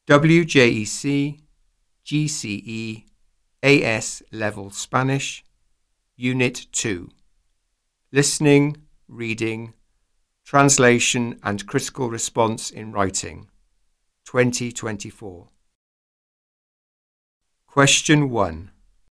WJEC, GCE, AS Level Spanish, Unit 2. Listening, Reading, Translation and Critical Response in Writing, 2024. Question 1.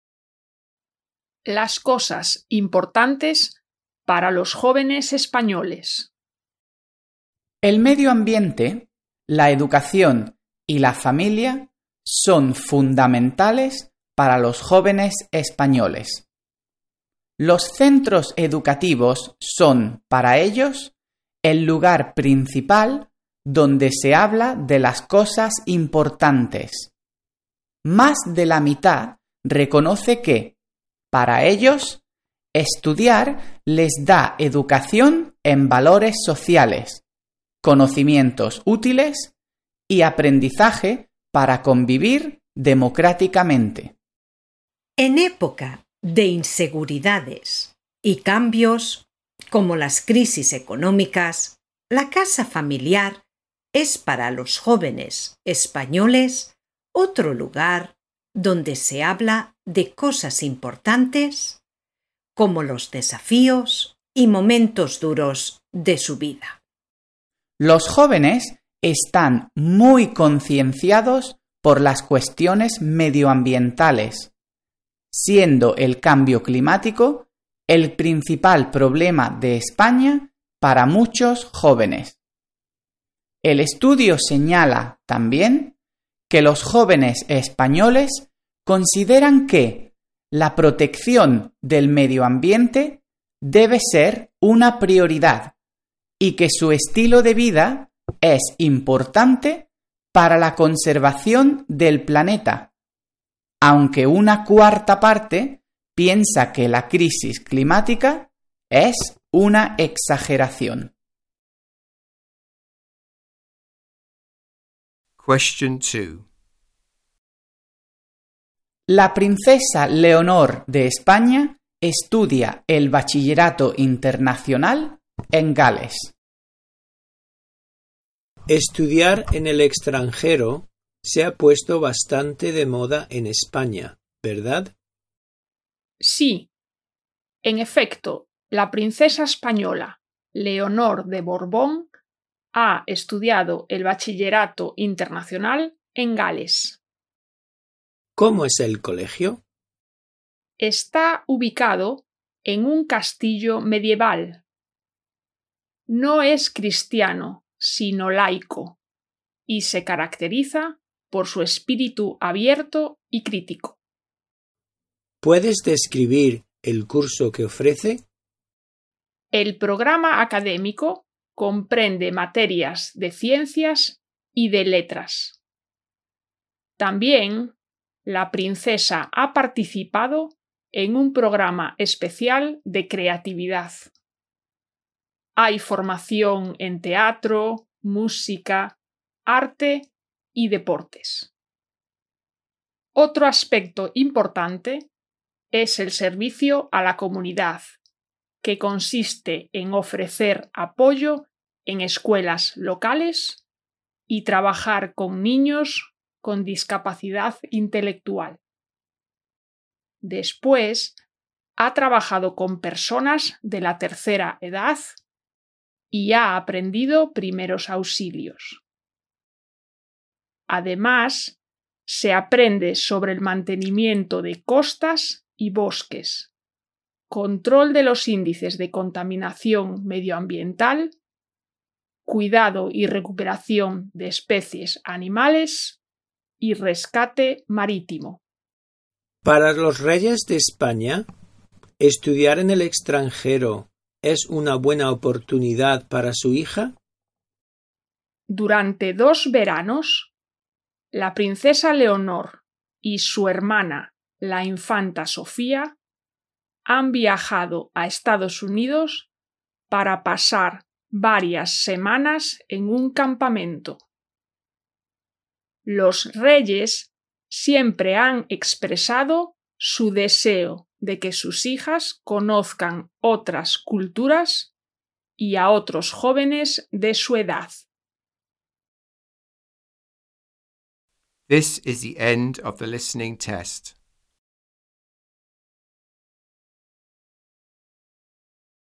Las cosas importantes para los jóvenes españoles. El medio ambiente, la educación y la familia son fundamentales para los jóvenes españoles. Los centros educativos son, para ellos, el lugar principal donde se habla de las cosas importantes. Más de la mitad reconoce que, para ellos, estudiar les da educación en valores sociales, conocimientos útiles y aprendizaje para convivir democráticamente. En época de inseguridades y cambios, como las crisis económicas, la casa familiar es para los jóvenes españoles otro lugar donde se habla de cosas importantes, como los desafíos y momentos duros de su vida. Los jóvenes están muy concienciados por las cuestiones medioambientales, siendo el cambio climático el principal problema de España para muchos jóvenes. El estudio señala también que los jóvenes españoles consideran que la protección del medio ambiente debe ser una prioridad y que su estilo de vida es importante para la conservación del planeta, aunque una cuarta parte piensa que la crisis climática es una exageración. Question 2. La princesa Leonor de España estudia el bachillerato internacional en Gales. Estudiar en el extranjero se ha puesto bastante de moda en España, ¿verdad? Sí. En efecto, la princesa española Leonor de Borbón ha estudiado el bachillerato internacional en Gales. ¿Cómo es el colegio? Está ubicado en un castillo medieval. No es cristiano, sino laico, y se caracteriza por su espíritu abierto y crítico. ¿Puedes describir el curso que ofrece? El programa académico comprende materias de ciencias y de letras. También la princesa ha participado en un programa especial de creatividad. Hay formación en teatro, música, arte y deportes. Otro aspecto importante es el servicio a la comunidad, que consiste en ofrecer apoyo en escuelas locales y trabajar con niños con discapacidad intelectual. Después, ha trabajado con personas de la tercera edad y ha aprendido primeros auxilios. Además, se aprende sobre el mantenimiento de costas y bosques, control de los índices de contaminación medioambiental, cuidado y recuperación de especies animales y rescate marítimo. Para los reyes de España, ¿estudiar en el extranjero es una buena oportunidad para su hija? Durante 2 veranos, la princesa Leonor y su hermana, la infanta Sofía, han viajado a Estados Unidos para pasar varias semanas en un campamento. Los reyes siempre han expresado su deseo de que sus hijas conozcan otras culturas y a otros jóvenes de su edad. This is the end of the listening test.